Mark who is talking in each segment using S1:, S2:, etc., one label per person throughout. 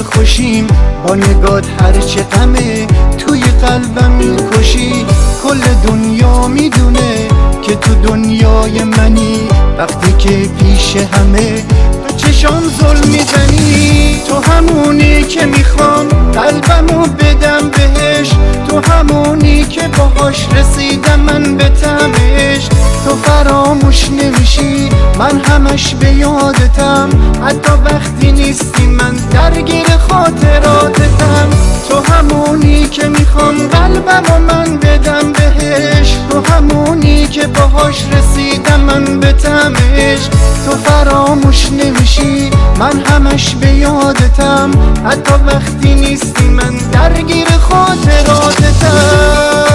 S1: خوشیم، با نگات هرچه غمه توی قلبم میکشی. کل دنیا میدونه که تو دنیای منی، وقتی که پیش همه به چشام ظلم میزنی. تو همونی که میخوام قلبمو بدم بهش، تو همونی که باهاش رسیدم من به طعمش. تو فراموش نمیشی من همش به یادتم، حتی وقتی نیستی من درگیر خاطراتتم. تو همونی که میخوام قلبمو من بدم بهش، تو همونی که باهاش رسیدم من به طعمش. تو فراموش نمیشی من همش به یادتم، حتی وقتی نیستی من درگیر خاطراتتم.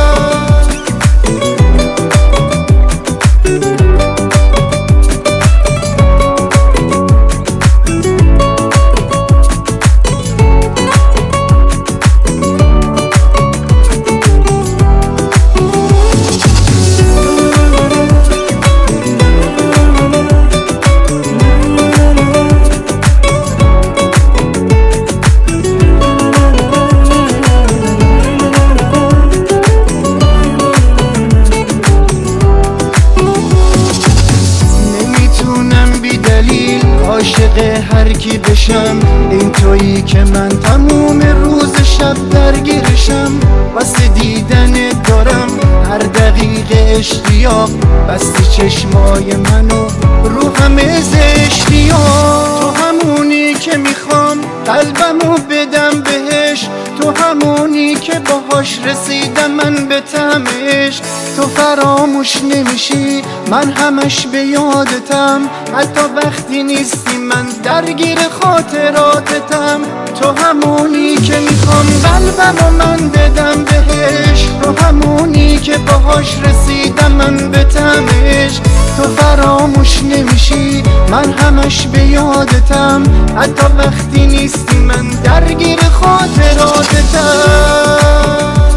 S1: عاشق هر کی بشم، این تویی که من تموم روز شب درگیرشم. واسه دیدنت دارم هر دقیقه اشتیاق، بستی چشمای منو رو همه اشتیاق. تو همونی که میخوام قلبمو بدم بهش، تو همونی که باهاش رسیدم من به طعمش. تو فراموش نمیشی من همش به یادتم، حتی وقتی نیستی من درگیر خاطراتتم. تو همونی که میخوام قلبمو من بدم بهش، تو همونی که باهاش رسیدم من به طعمش. تو فراموش نمیشی من همش به یادتم، حتی وقتی نیستی من درگیر خاطراتتم.